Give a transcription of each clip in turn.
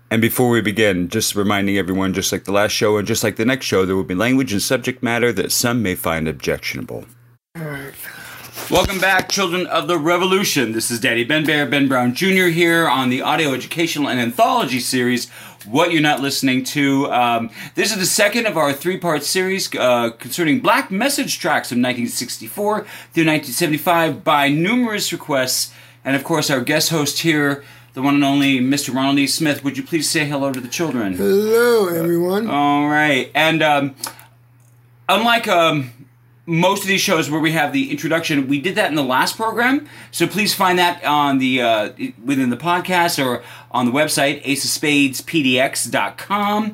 And before we begin, just reminding everyone, just like the last show and just like the next show, there will be language and subject matter that some may find objectionable. All right. Welcome back, children of the revolution. This is Daddy Ben Bear, Ben Brown Jr. here on the audio educational and anthology series, What You're Not Listening To. This is the second of our three-part series concerning black message tracks from 1964 through 1975 by numerous requests. And of course, our guest host here, the one and only Mr. Ronald E. Smith. Would you please say hello to the children? Hello, everyone. All right. And unlike most of these shows where we have the introduction, we did that in the last program. So please find that on the within the podcast or on the website, aceofspadespdx.com.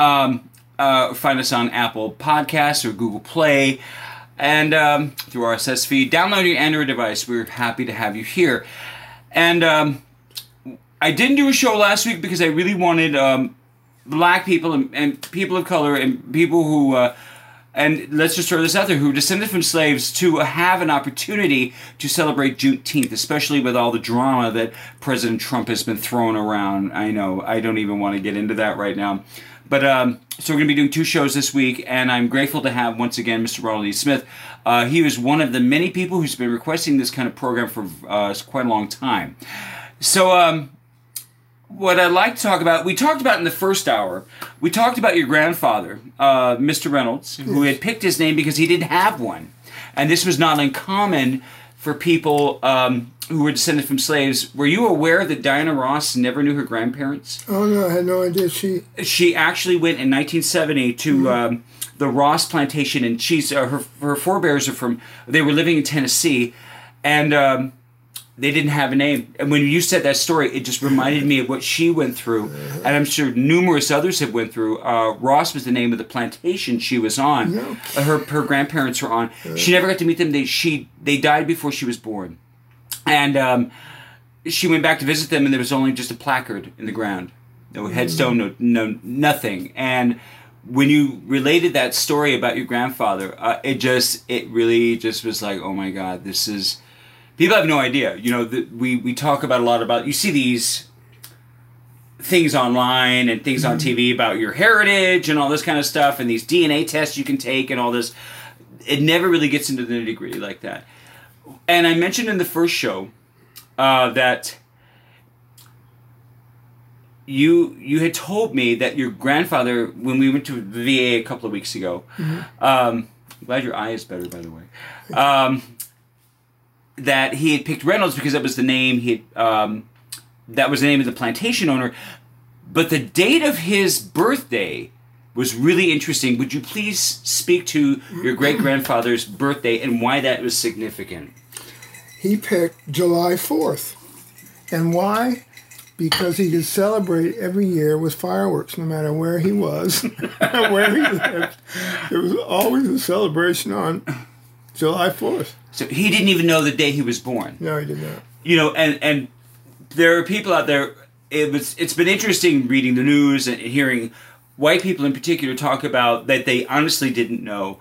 Find us on Apple Podcasts or Google Play. And through our RSS feed. Download your Android device. We're happy to have you here. And I didn't do a show last week because I really wanted black people and people of color and people who, and let's just throw this out there, who are descended from slaves to have an opportunity to celebrate Juneteenth, especially with all the drama that President Trump has been throwing around. I know, I don't even want to get into that right now. But so we're going to be doing two shows this week, and I'm grateful to have, once again, Mr. Ronald E. Smith. He was one of the many people who's been requesting this kind of program for quite a long time. So what I'd like to talk about, we talked about in the first hour, we talked about your grandfather, Mr. Reynolds, who had picked his name because he didn't have one. And this was not uncommon for people who were descended from slaves. Were you aware that Diana Ross never knew her grandparents? Oh, no, I had no idea. She actually went in 1970 to the Ross plantation, and she's her forebears are from, they were living in Tennessee, and they didn't have a name. And when you said that story, it just reminded me of what she went through. And I'm sure numerous others have went through. Ross was the name of the plantation she was on. No. Her grandparents were on. She never got to meet them. They died before she was born. And she went back to visit them, and there was only just a placard in the ground. No headstone, no nothing. And when you related that story about your grandfather, it really just was like, oh my God, this is... People have no idea. You know, we talk about a lot about... You see these things online and things on TV about your heritage and all this kind of stuff, and these DNA tests you can take and all this. It never really gets into the nitty-gritty like that. And I mentioned in the first show that you had told me that your grandfather, when we went to the VA a couple of weeks ago... I'm glad your eye is better, by the way. That he had picked Reynolds because that was the name that was the name of the plantation owner. But the date of his birthday was really interesting. Would you please speak to your great-grandfather's birthday and why that was significant? He picked July 4th. And why? Because he could celebrate every year with fireworks, no matter where he was, where he lived. There was always a celebration on July 4th. So he didn't even know the day he was born. No, he did not. You know, and there are people out there. It's been interesting reading the news and hearing white people in particular talk about that they honestly didn't know.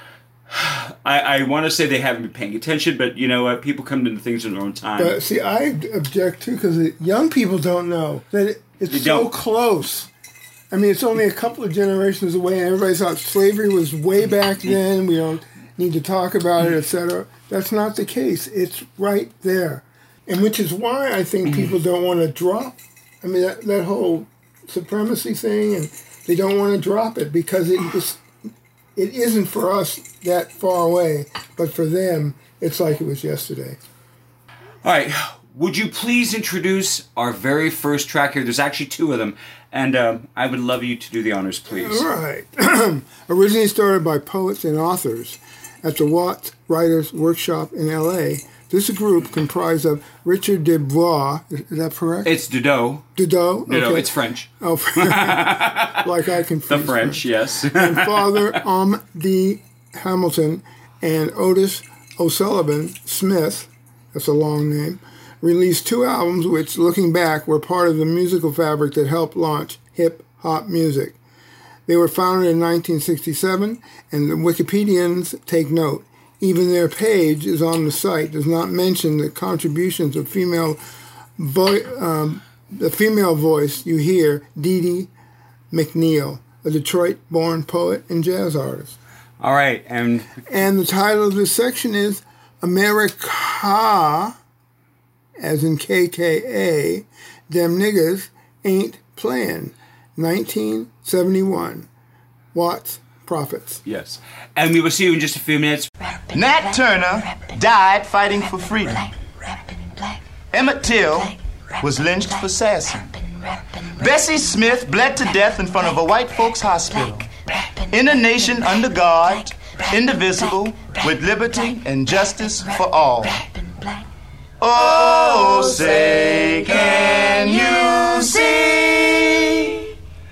I want to say they haven't been paying attention, but you know what? People come into things in their own time. But see, I object too because young people don't know that it's so close. I mean, it's only a couple of generations away, and everybody thought slavery was way back then. We don't need to talk about it, etc. That's not the case. It's right there. And which is why I think people don't want to drop, I mean, that whole supremacy thing, and they don't want to drop it because it isn't for us that far away, but for them, it's like it was yesterday. All right. Would you please introduce our very first track here? There's actually two of them, and I would love you to do the honors, please. All right. Originally started by poets and authors at the Watts Writers Workshop in L.A., this group comprised of Richard Dubois, is that correct? It's Didot. Didot? Okay. Didot, it's French. Oh, like I can The French, yes. And Father D. Hamilton and Otis O'Sullivan Smith, that's a long name, released two albums which, looking back, were part of the musical fabric that helped launch hip-hop music. They were founded in 1967, and the Wikipedians take note. Even their page is on the site, does not mention the contributions of female the female voice you hear, Dee Dee McNeil, a Detroit-born poet and jazz artist. All right, and the title of this section is America, as in KKA, Them Niggas Ain't Playin', 1971. Watts Prophets. Yes. And we will see you in just a few minutes. Nat Turner died fighting for freedom. Emmett Till was lynched for sassing. Bessie Smith bled to death in front of a white folks' hospital. In a nation under God, indivisible, with liberty and justice for all. Oh, say, can you see?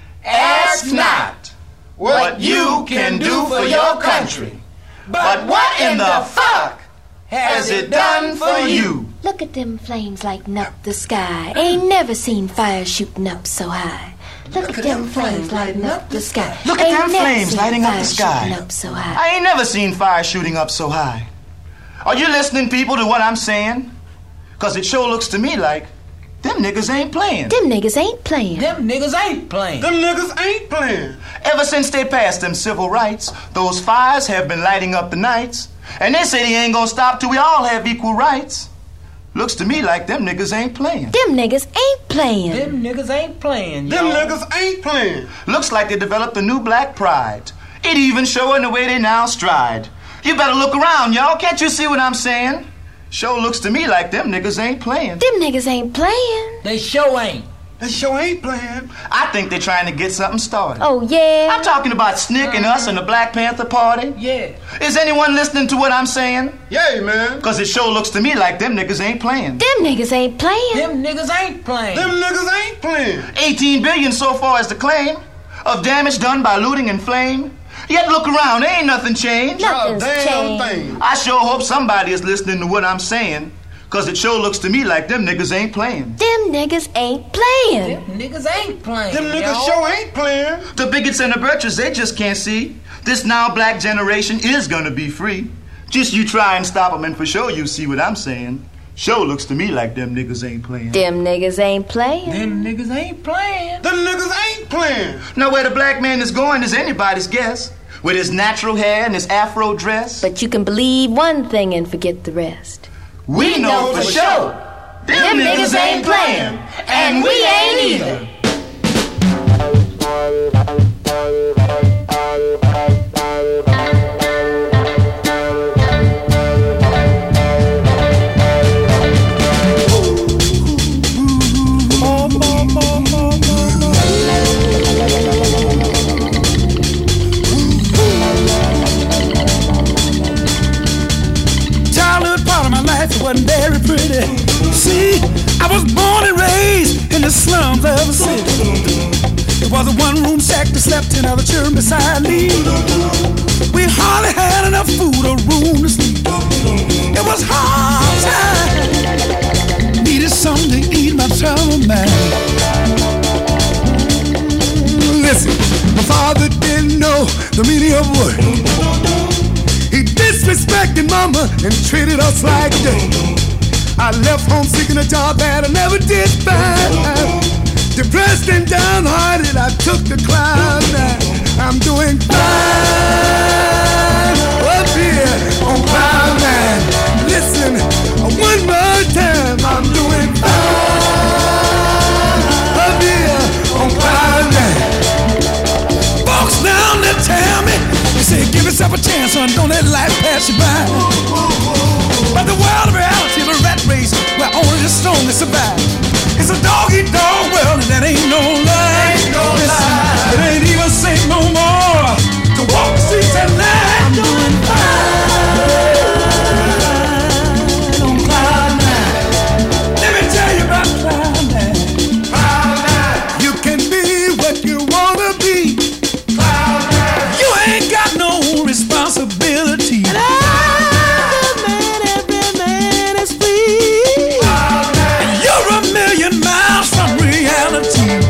Ask not what you can do for your country, but what in the fuck has it done for you? Look at them flames lighting up the sky. Ain't never seen fire shooting up so high. Look at them flames lighting up the sky. Look at them flames lighting up the sky. Up so high. I ain't never seen fire shooting up so high. Are you listening, people, to what I'm saying? Because it sure looks to me like them niggas ain't playing. Them niggas ain't playing. Them niggas ain't playing. Them niggas ain't playing. Ever since they passed them civil rights, those fires have been lighting up the nights. And they say they ain't gonna stop till we all have equal rights. Looks to me like them niggas ain't playing. Them niggas ain't playing. Them niggas ain't playing, Them y'all. niggas ain't playing. Looks like they developed a new black pride. It even showing the way they now stride. You better look around, y'all. Can't you see what I'm saying? Sure looks to me like them niggas ain't playing. Them niggas ain't playing. They sure ain't. They sure ain't playing. I think they're trying to get something started. Oh, yeah? I'm talking about Snick and us and the Black Panther Party. Yeah. Is anyone listening to what I'm saying? Yeah, man. Because it sure looks to me like them niggas ain't playing. Them niggas ain't playing. Them niggas ain't playing. Them niggas ain't playing. 18 billion so far is the claim of damage done by looting and flame. Yet look around, there ain't nothing changed. Nothing's Damn changed. thing. I sure hope somebody is listening to what I'm saying. Because it sure looks to me like them niggas ain't playing. Them niggas ain't playing. Them niggas ain't playing. Them niggas y'all. sure ain't playing. The bigots and the birches, they just can't see. This now black generation is gonna be free. Just you try and stop them and for sure you see what I'm saying. Sure looks to me like them niggas ain't playing. Them niggas ain't playing. Them niggas ain't playing. Them niggas ain't playing. Now where the black man is going is anybody's guess. With his natural hair and his afro dress. But you can believe one thing and forget the rest. We know for sure. Them niggas ain't playing. And we ain't either. Wasn't very pretty. See, I was born and raised in the slums of the city. There was a one-room shack that slept in other children beside me. We hardly had enough food or room to sleep. It was hard time. Needed something to eat my trouble, man. Listen, my father didn't know the meaning of work. He disrespected mama and treated us like dirt. I left home seeking a job that I never did find. Depressed and downhearted, I took the cloud. I'm doing fine up here on Cloud Nine. Listen, one more time, I'm doing fine up here on Cloud Nine. Folks down there tell me, they say, give yourself a chance, son, don't let life pass you by. But the world of reality is a rat race where only the strongest survive. It's a dog-eat-dog world and that ain't no lie. Listen, it ain't even safe no more to walk the streets at night. I'm doing fine on Cloud Nine. Let me tell you about Cloud Nine. Cloud Nine. You can be what you wanna be. Cloud Nine. You ain't got no responsibility. Every man is free. Cloud Nine. And you're a million miles from reality.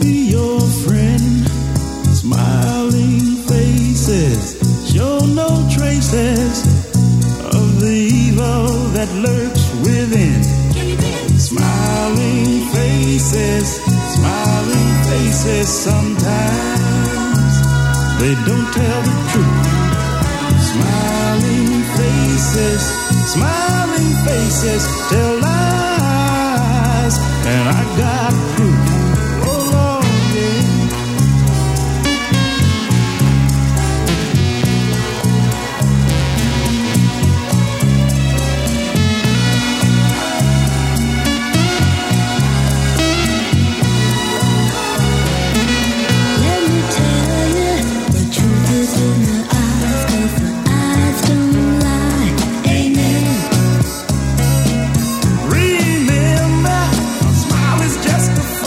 be your friend. Smiling faces show no traces of the evil that lurks within. Smiling faces, sometimes they don't tell the truth. Smiling faces tell lies, and I got proof. Oh Lord, yeah. Let me tell you, the truth is in the eyes, 'cause the eyes don't lie. Amen. Remember, a smile is just a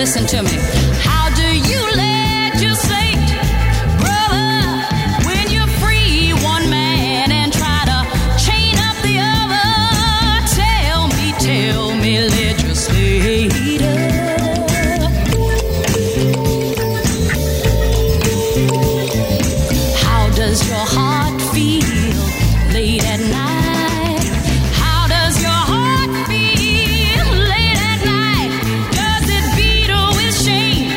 listen to me. How do you legislate, brother, when you're free one man and try to chain up the other? Tell me, legislator. How does your heart feel late at night? How does your heart feel late at night? Does it beat with shame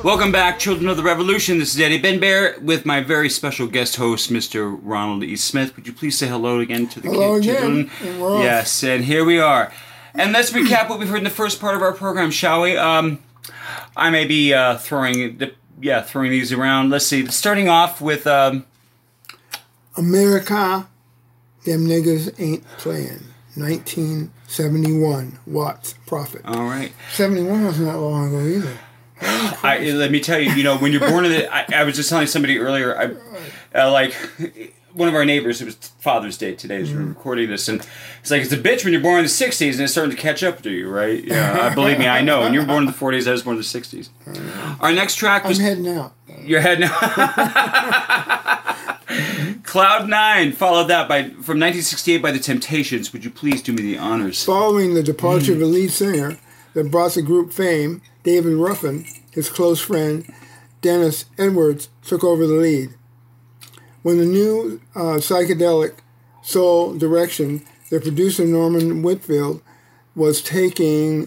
Welcome back, Children of the Revolution. This is Eddie Benbear with my very special guest host, Mr. Ronald E. Smith. Would you please say hello again to the children? Yes, and here we are. And let's recap what we've heard in the first part of our program, shall we? I may be throwing these around. Let's see. Starting off with America, Them Niggas Ain't Playing. 1971. Watts Prophet. All right. 71 wasn't that long ago either. Let me tell you, when you're born in the... I was just telling somebody earlier, one of our neighbors, it was Father's Day today as we're recording this, and it's like, it's a bitch when you're born in the 60s and it's starting to catch up to you, right? Yeah, believe me, I know. When you were born in the 40s, I was born in the 60s. Our next track was... I'm heading out. You're heading out. Cloud 9 followed that from 1968 by The Temptations. Would you please do me the honors? Following the departure of the lead singer that brought the group fame, David Ruffin, his close friend, Dennis Edwards, took over the lead. When the new psychedelic soul direction, the producer Norman Whitfield was taking,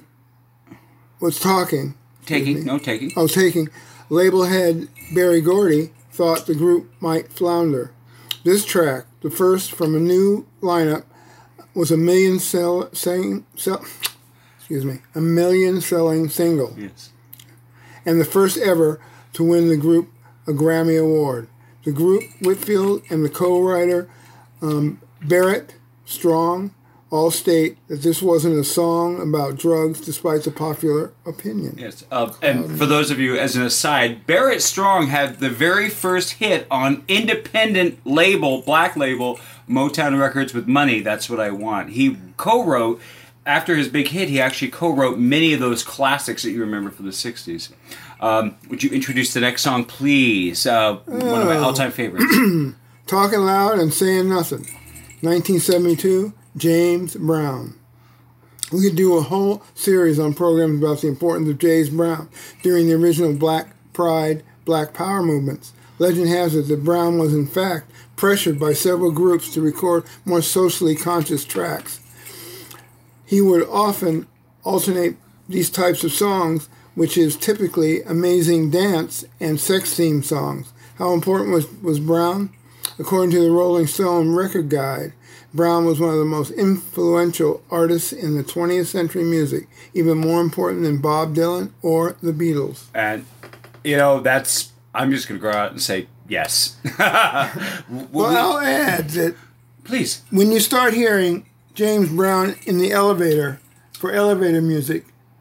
label head Barry Gordy thought the group might flounder. This track, the first from a new lineup, was a million selling single. Yes. And the first ever to win the group a Grammy Award. The group, Whitfield, and the co-writer Barrett Strong all state that this wasn't a song about drugs despite the popular opinion. Yes, and for those of you, as an aside, Barrett Strong had the very first hit on independent label, black label, Motown Records with Money, That's What I Want. He co-wrote, after his big hit, he actually co-wrote many of those classics that you remember from the 60s. Would you introduce the next song, please? One of my all-time favorites. Talking Loud and Saying Nothing. 1972, James Brown. We could do a whole series on programs about the importance of James Brown during the original Black Pride, Black Power movements. Legend has it that Brown was in fact pressured by several groups to record more socially conscious tracks. He would often alternate these types of songs, which is typically amazing dance and sex theme songs. How important was Brown? According to the Rolling Stone Record Guide, Brown was one of the most influential artists in the 20th century music, even more important than Bob Dylan or the Beatles. And, I'm just going to go out and say yes. Well, I'll add that... Please. When you start hearing James Brown in the elevator for elevator music,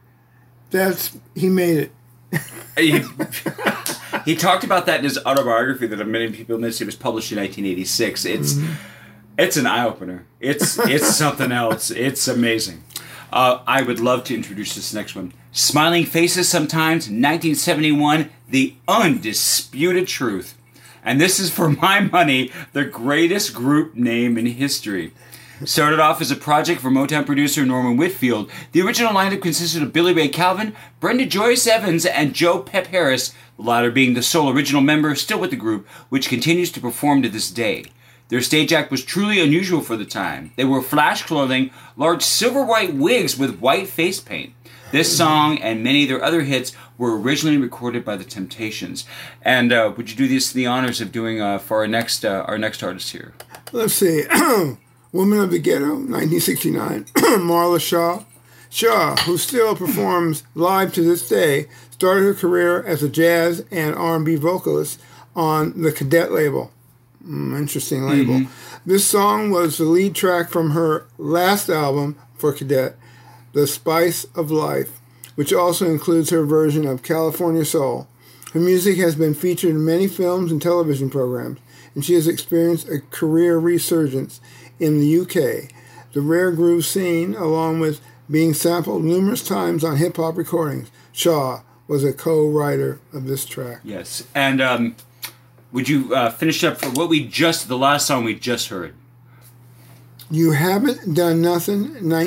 he made it. He talked about that in his autobiography that many people missed. It was published in 1986. It's an eye-opener. It's something else. It's amazing. I would love to introduce this next one. Smiling Faces Sometimes, 1971, The Undisputed Truth. And this is, for my money, the greatest group name in history. Started off as a project for Motown producer Norman Whitfield, the original lineup consisted of Billy Ray Calvin, Brenda Joyce Evans, and Joe Pep Harris, the latter being the sole original member still with the group, which continues to perform to this day. Their stage act was truly unusual for the time. They wore flash clothing, large silver-white wigs with white face paint. This song and many of their other hits were originally recorded by The Temptations. And would you do the honors of doing for our next artist here? Let's see. Woman of the Ghetto, 1969. Marla Shaw. Shaw, who still performs live to this day, started her career as a jazz and R&B vocalist on the Cadet label. Interesting label. Mm-hmm. This song was the lead track from her last album for Cadet, The Spice of Life, which also includes her version of California Soul. Her music has been featured in many films and television programs, and she has experienced a career resurgence in the UK. The rare groove scene, along with being sampled numerous times on hip-hop recordings. Shaw was a co-writer of this track. Yes, and would you finish up for the last song we just heard? You Haven't Done Nothing,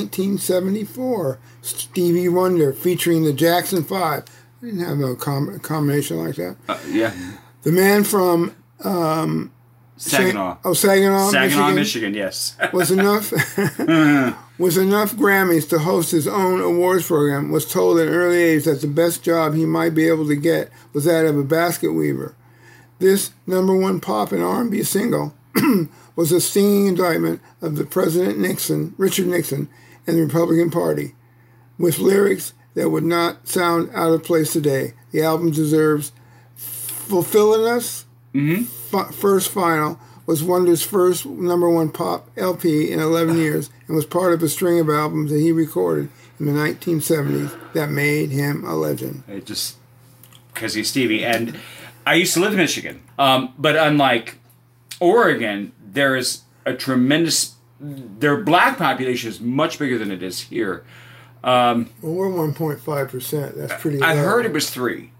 1974. Stevie Wonder, featuring the Jackson 5. We didn't have no combination like that. Yeah. The man from... Saginaw. Saginaw, Saginaw, Michigan, yes. Was enough. with enough Grammys to host his own awards program, was told at an early age that the best job he might be able to get was that of a basket weaver. This #1 pop and R&B single was a stinging indictment of the President Nixon, Richard Nixon, and the Republican Party, with lyrics that would not sound out of place today. The album deserves Fulfilling Us. First Final was Wonder's first #1 pop LP in 11 years and was part of a string of albums that he recorded in the 1970s that made him a legend. It just because he's Stevie. And I used to live in Michigan, but unlike Oregon, there is a tremendous. Their black population is much bigger than it is here. Well, we're 1.5%. That's pretty. I low. heard it was 3.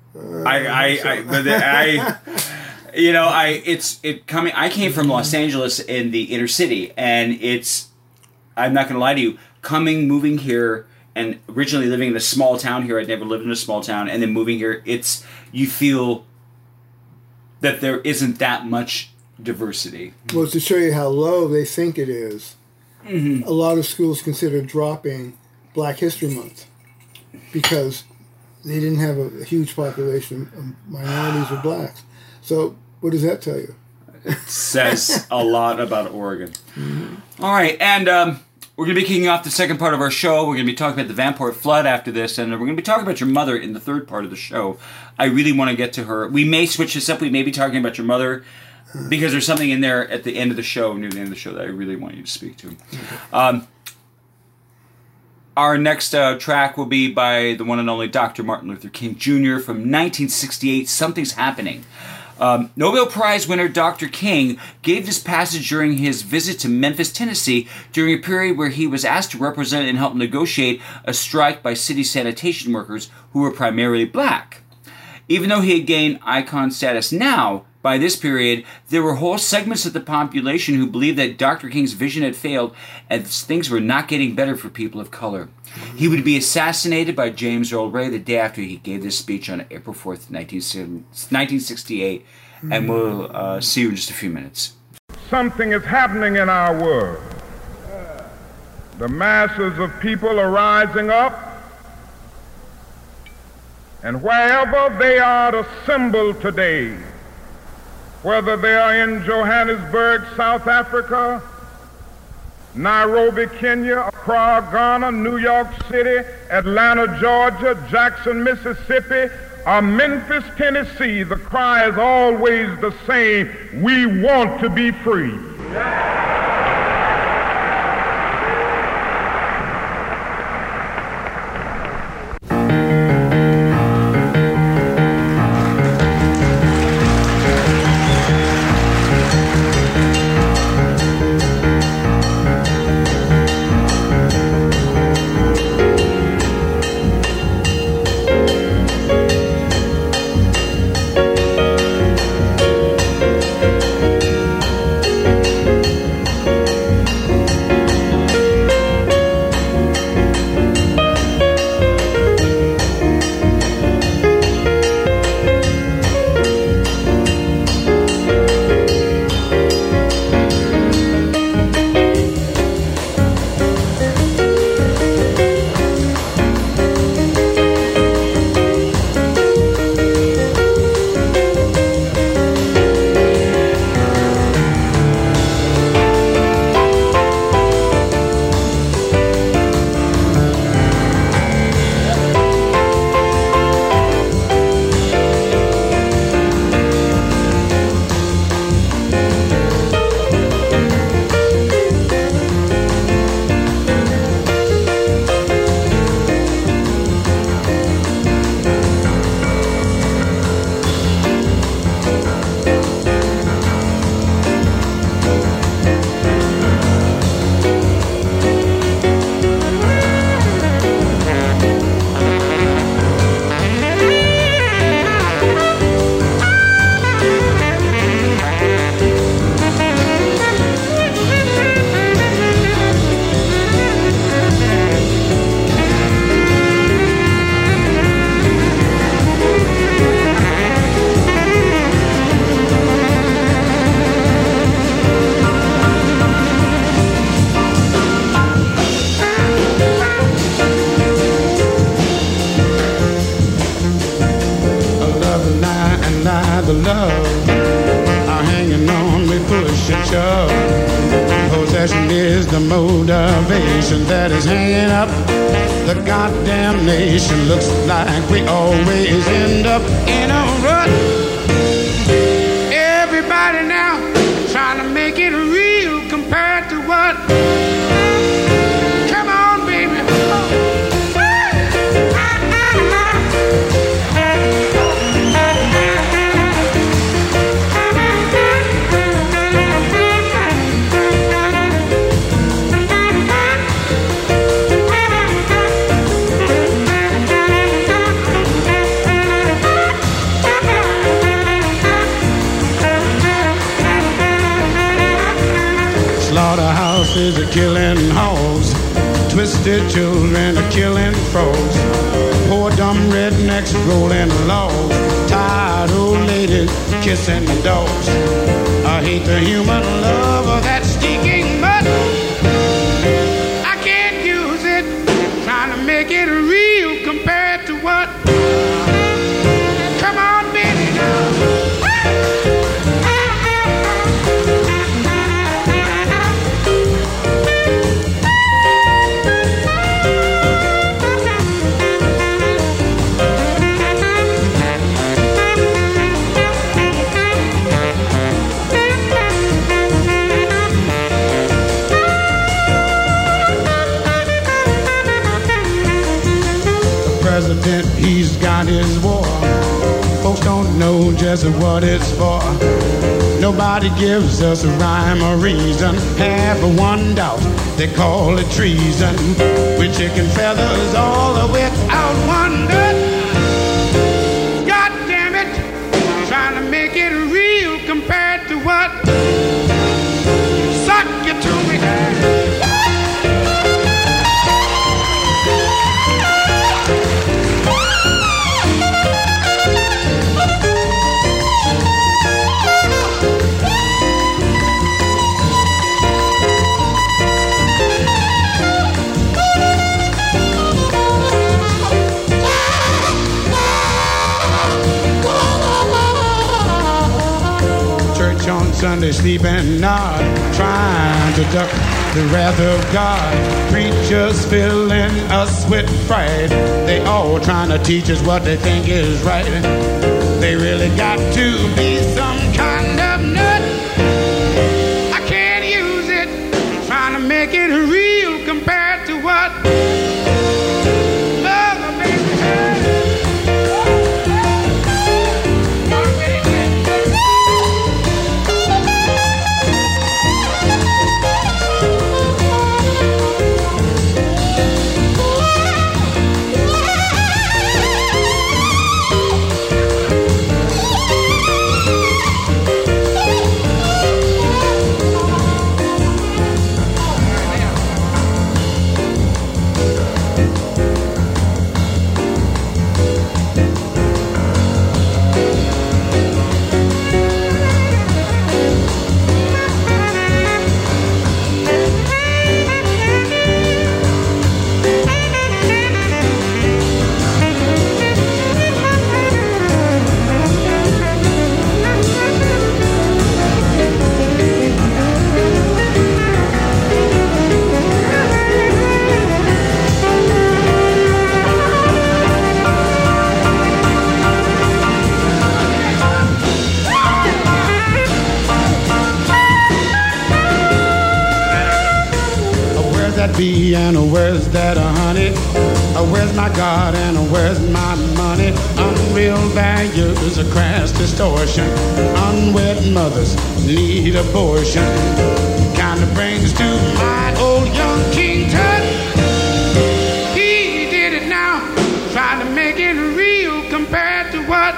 I came from Los Angeles in the inner city, and I'm not going to lie to you, moving here, and originally living in a small town here. I'd never lived in a small town, and then moving here, you feel that there isn't that much diversity. Well, to show you how low they think it is, a lot of schools consider dropping Black History Month because they didn't have a huge population of minorities or blacks. So what does that tell you? It says a lot about Oregon. All right, and we're going to be kicking off the second part of our show. We're going to be talking about the Vanport flood after this, and we're going to be talking about your mother in the third part of the show. I really want to get to her. We may switch this up. We may be talking about your mother because there's something in there at the end of the show, near the end of the show, that I really want you to speak to. Our next track will be by the one and only Dr. Martin Luther King Jr. from 1968, Something's Happening. Nobel Prize winner Dr. King gave this passage during his visit to Memphis, Tennessee, during a period where he was asked to represent and help negotiate a strike by city sanitation workers who were primarily black. Even though he had gained icon status now, by this period, there were whole segments of the population who believed that Dr. King's vision had failed and things were not getting better for people of color. He would be assassinated by James Earl Ray the day after he gave this speech on April 4th, 1968, and we'll see you in just a few minutes. Something is happening in our world. The masses of people are rising up, and wherever they are assembled today, whether they are in Johannesburg, South Africa, Nairobi, Kenya, Accra, Ghana, New York City, Atlanta, Georgia, Jackson, Mississippi, or Memphis, Tennessee, the cry is always the same: we want to be free. love are hanging on, we push and shove. Possession is the motivation that is hanging up the goddamn nation. Looks like we always end up in a rut. Everybody now trying to make it real compared to what? Come on, baby. Slaughterhouses are killing hogs, twisted children are killing frogs, poor dumb rednecks rolling logs, tired old ladies kissing dogs. I hate the human love of that stinking mud. I can't use it, trying to make it real compared to what? Come on, baby, now. President, he's got his war. Folks don't know just what it's for. Nobody gives us a rhyme or reason. Half of one doubt, they call it treason. With chicken feathers all without wonder. God damn it, trying to make it real compared to what? Suck it to me. On Sunday, sleep and nod, trying to duck the wrath of God. Preachers filling us with fright. They all trying to teach us what they think is right. They really got to be some kind of nut. I can't use it, trying to make it real compared to what? Mother, baby. Bee and where's that honey? Where's my God and where's my money? Unreal values, a crass distortion. Unwed mothers need abortion. Kinda brings to mind old young King Tut. He did it now, trying to make it real compared to what?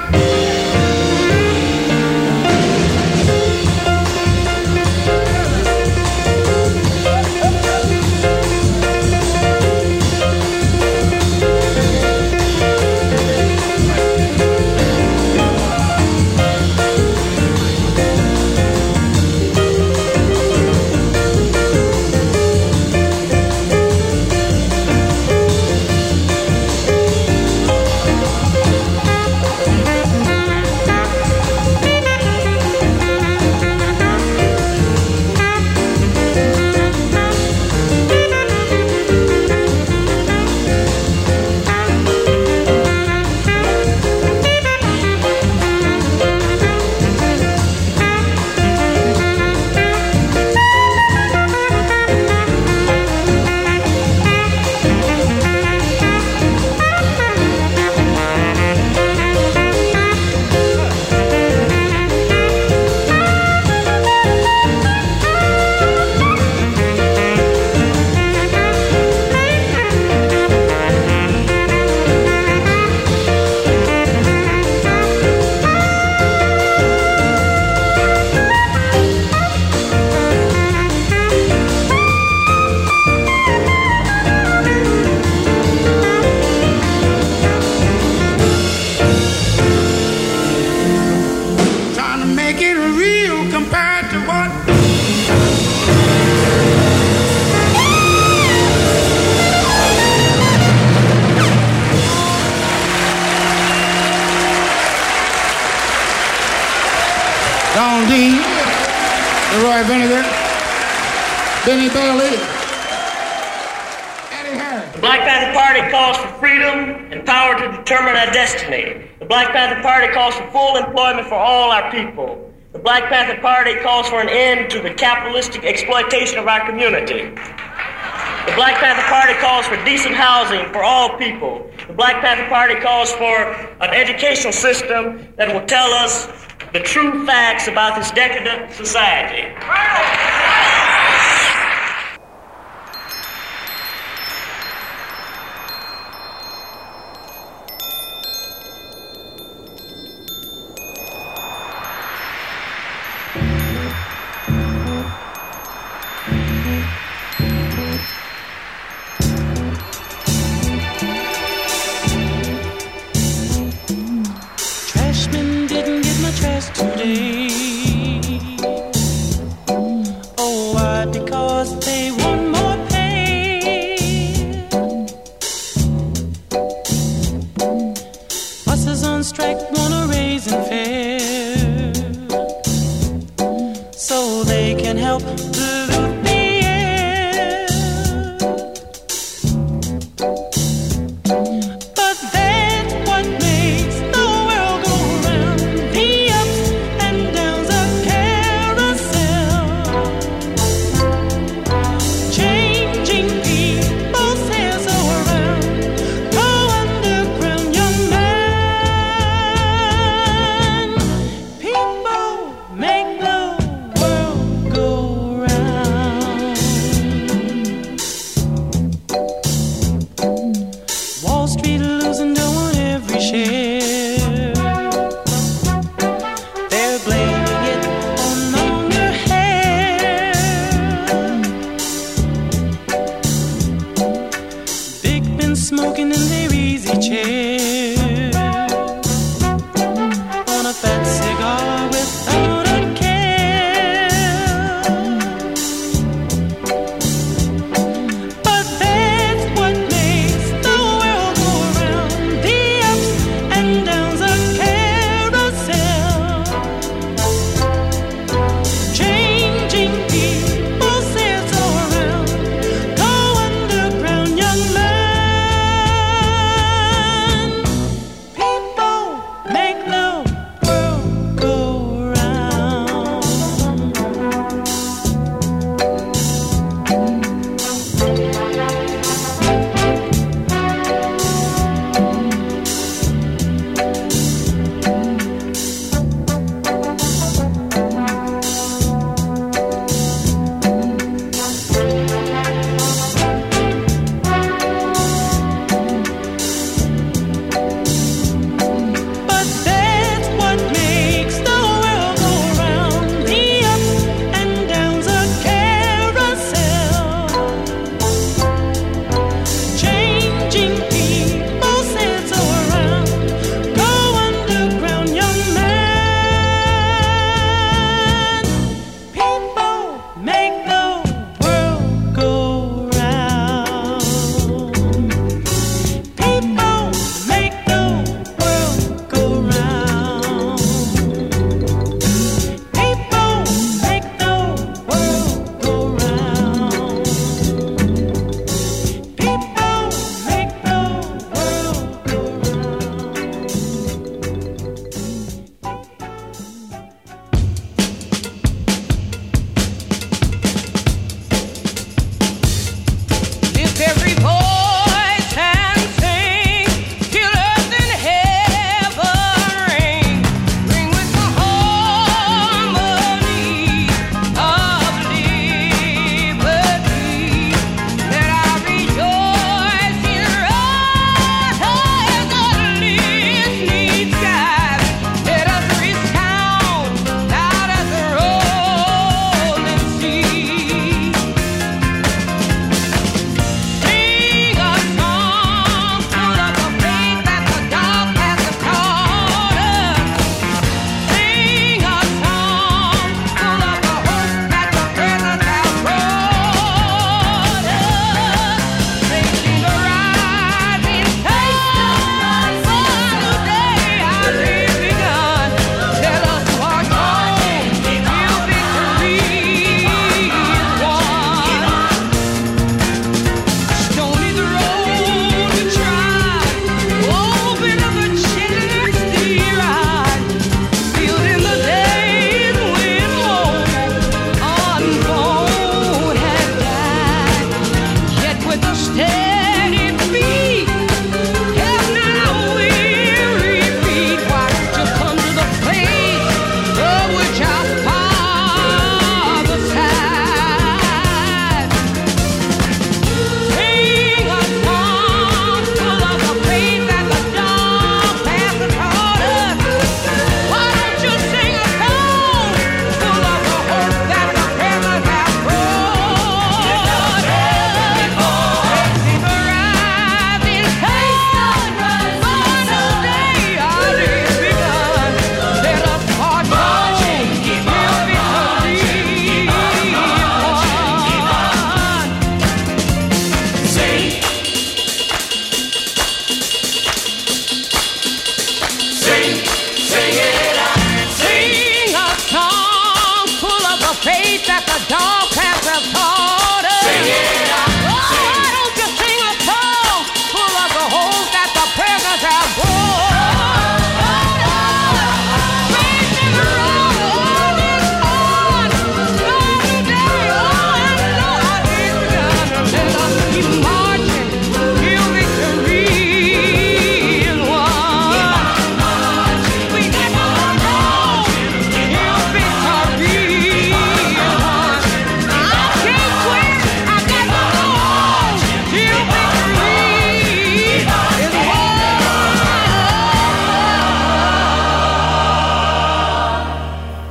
Roy Vinegar, Benny Bailey, Eddie Harris. The Black Panther Party calls for freedom and power to determine our destiny. The Black Panther Party calls for full employment for all our people. The Black Panther Party calls for an end to the capitalistic exploitation of our community. The Black Panther Party calls for decent housing for all people. The Black Panther Party calls for an educational system that will tell us the true facts about this decadent society. Trashmen didn't get my trash today. Oh, why? Because they want more pay. Buses on strike wanna raise and fare so they can help pollute the air. But that's what makes the world go round. The ups and downs of carousel, changing people's heads around. Go underground, young man. People make the world go round. Wall Street losing dough on every share. They're blaming it on longer hair. Big men smoking in their easy chair on a fat cigar without a care. But that's what makes the world go round. The ups and downs of carousel, changing people's heads around. Go underground, young man.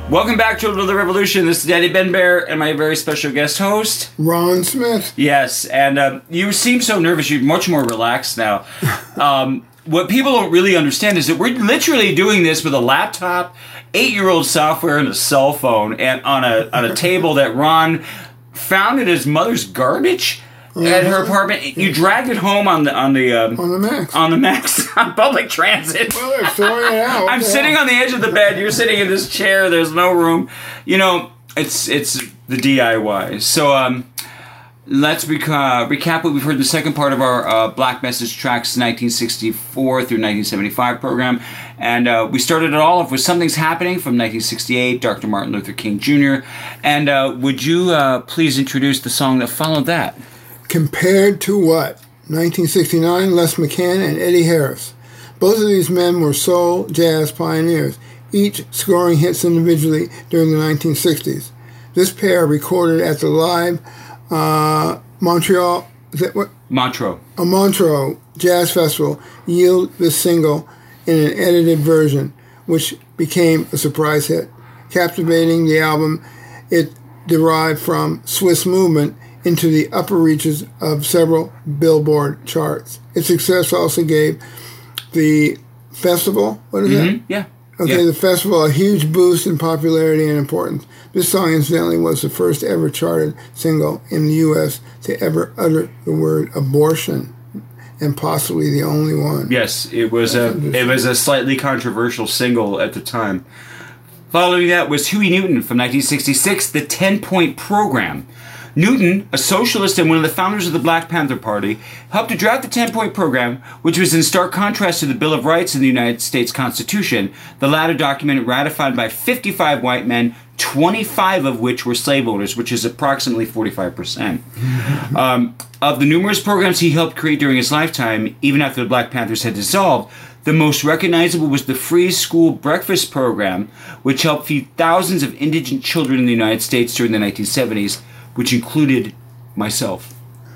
Welcome back to The Revolution. This is Daddy Ben Bear and my very special guest host, Ron Smith. Yes, and you seem so nervous. You're much more relaxed now. What people don't really understand is that we're literally doing this with a laptop, 8-year-old software, and a cell phone, and on a table that Ron found in his mother's garbage at her apartment. You dragged it home on the Max on public transit. Well, they're throwing it out. I'm sitting on the edge of the bed. You're sitting in this chair. There's no room. You know, it's the DIY. So let's recap what we've heard in the second part of our Black Message Tracks 1964 through 1975 program. And we started it all off with Something's Happening from 1968, Dr. Martin Luther King Jr. And would you please introduce the song that followed that? Compared to What? 1969, Les McCann and Eddie Harris. Both of these men were soul jazz pioneers, each scoring hits individually during the 1960s. This pair recorded at the live Montreal, is that what? Montreux. A Montreux Jazz Festival yielded this single in an edited version, which became a surprise hit. Captivating the album, it derived from Swiss Movement into the upper reaches of several Billboard charts. Its success also gave the festival, what is that? Yeah. Okay, the festival a huge boost in popularity and importance. This song, incidentally, was the first ever charted single in the U.S. to ever utter the word abortion, and possibly the only one. Yes, it was a slightly controversial single at the time. Following that was Huey Newton from 1966, the 10-Point Program. Newton, a socialist and one of the founders of the Black Panther Party, helped to draft the 10-Point Program, which was in stark contrast to the Bill of Rights in the United States Constitution, the latter document ratified by 55 white men, 25 of which were slave owners, which is approximately 45%. Of the numerous programs he helped create during his lifetime, even after the Black Panthers had dissolved, the most recognizable was the Free School Breakfast Program, which helped feed thousands of indigent children in the United States during the 1970s, which included myself.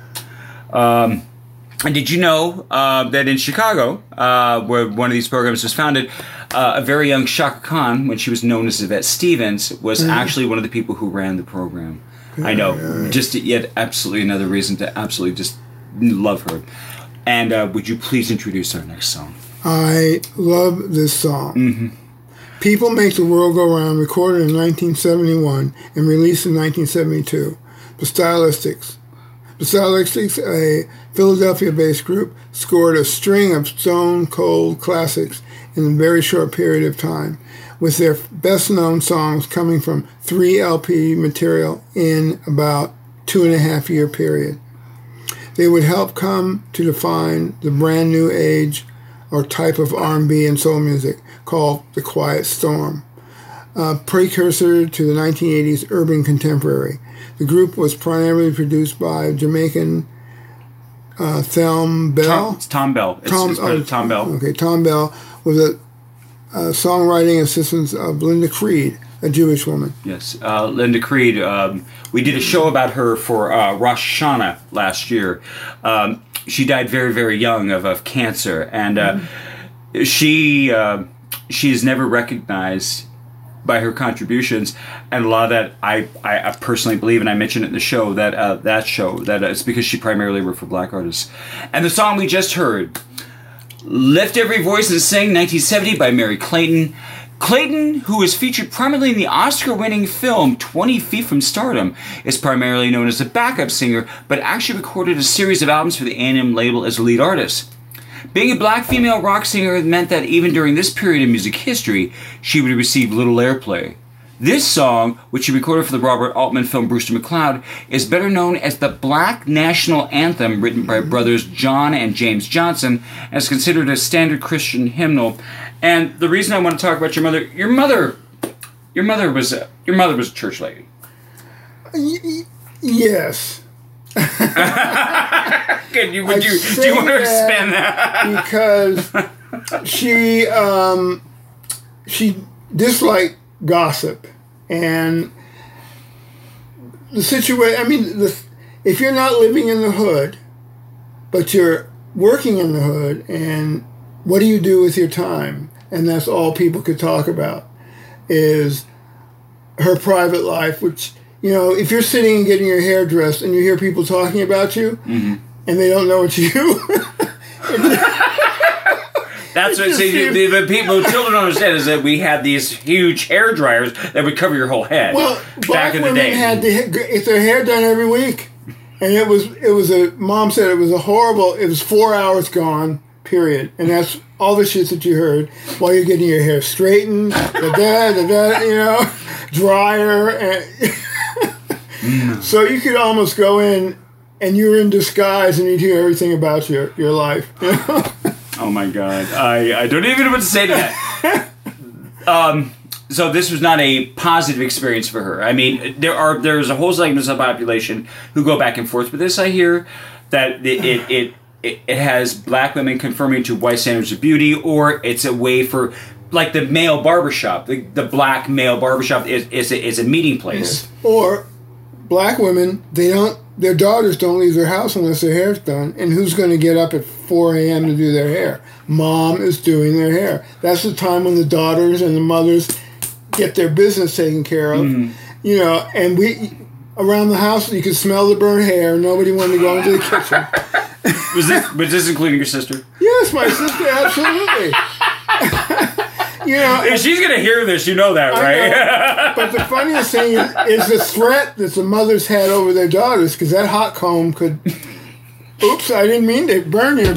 And did you know that in Chicago, where one of these programs was founded, a very young Shaka Khan, when she was known as Yvette Stevens, was actually one of the people who ran the program. I know, just yet absolutely another reason to absolutely just love her. And would you please introduce our next song? I love this song. Mm-hmm. People Make the World Go Round, recorded in 1971 and released in 1972. The Stylistics, a Philadelphia-based group, scored a string of stone-cold classics in a very short period of time, with their best-known songs coming from 3 LP material in about 2.5-year period. They would help come to define the brand new age or type of R&B and soul music called the Quiet Storm, a precursor to the 1980s urban contemporary. The group was primarily produced by Jamaican Thelm Bell. Tom Bell. Tom Bell. Okay, Tom Bell, with a songwriting assistance of Linda Creed, a Jewish woman. Yes, Linda Creed. We did a show about her for Rosh Hashanah last year. She died very, very young of cancer, and she is never recognized by her contributions, and a lot of that I personally believe, and I mentioned it in the show, that it's because she primarily wrote for black artists. And the song we just heard, Lift Every Voice and Sing, 1970 by Mary Clayton. Clayton, who is featured prominently in the Oscar-winning film 20 Feet from Stardom, is primarily known as a backup singer, but actually recorded a series of albums for the A&M label as a lead artist. Being a black female rock singer meant that even during this period in music history, she would receive little airplay. This song, which she recorded for the Robert Altman film Brewster McCloud, is better known as the Black National Anthem, written by brothers John and James Johnson, and is considered a standard Christian hymnal. And the reason I want to talk about your mother was a church lady. Yes. Do you want to expand that? Because she disliked gossip, and the situation. I mean, if you're not living in the hood, but you're working in the hood, and what do you do with your time? And that's all people could talk about is her private life, which, you know, if you're sitting and getting your hair dressed and you hear people talking about you and they don't know it's you. That's what the people, children don't understand is that we had these huge hair dryers that would cover your whole head. Well, back in the day. had get their hair done every week. And it was mom said it was it was 4 hours gone, period. And that's all the shit that you heard while you're getting your hair straightened, you know, dryer. And so you could almost go in and you're in disguise and you'd hear everything about your life. You know? Oh my God. I don't even know what to say to that. So this was not a positive experience for her. I mean, there's a whole segment of the population who go back and forth with this. I hear that it has black women conforming to white standards of beauty, or it's a way for, like, the male barbershop. The black male barbershop is a meeting place. Or black women, their daughters don't leave their house unless their hair's done. And who's going to get up at 4 a.m. to do their hair? Mom is doing their hair. That's the time when the daughters and the mothers get their business taken care of. You know, and around the house, you could smell the burnt hair. Nobody wanted to go into the kitchen. Was this including your sister? Yes, my sister, absolutely. You know, if she's gonna hear this, you know that, right? But the funniest thing is the threat that the mothers had over their daughters, because that hot comb could. Oops, I didn't mean to burn you.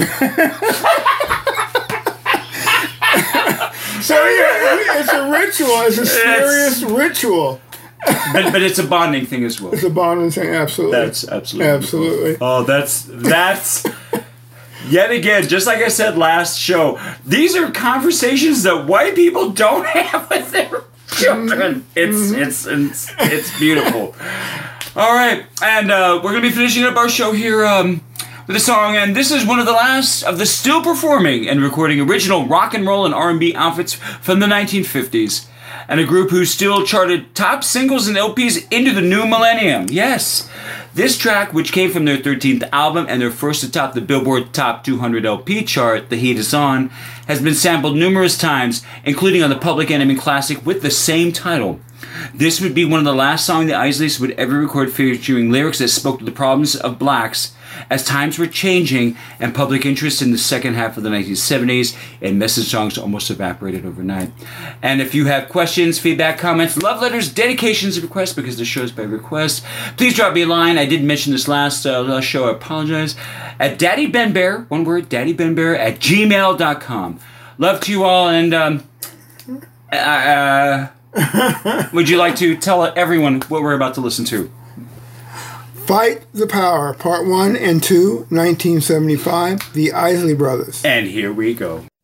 So yeah, it's a ritual. It's a serious ritual. But it's a bonding thing as well. It's a bonding thing, absolutely. That's absolutely. Absolutely. Oh, that's yet again, just like I said last show, these are conversations that white people don't have with their children. It's beautiful. All right, and we're going to be finishing up our show here with a song, and this is one of the last of the still performing and recording original rock and roll and R&B outfits from the 1950s, and a group who still charted top singles and LPs into the new millennium. Yes, this track, which came from their 13th album and their first to top the Billboard Top 200 LP chart, The Heat Is On, has been sampled numerous times, including on the Public Enemy classic with the same title. This would be one of the last songs the Isleys would ever record featuring lyrics that spoke to the problems of blacks as times were changing and public interest in the second half of the 1970s and message songs almost evaporated overnight. And if you have questions, feedback, comments, love letters, dedications, requests, because the show's by request, please drop me a line. I didn't mention this last show, I apologize. At Daddy Ben Bear, one word, daddybenbear at gmail.com. Love to you all, and would you like to tell everyone what we're about to listen to? Fight the Power, Part 1 and 2, 1975, The Isley Brothers. And here we go.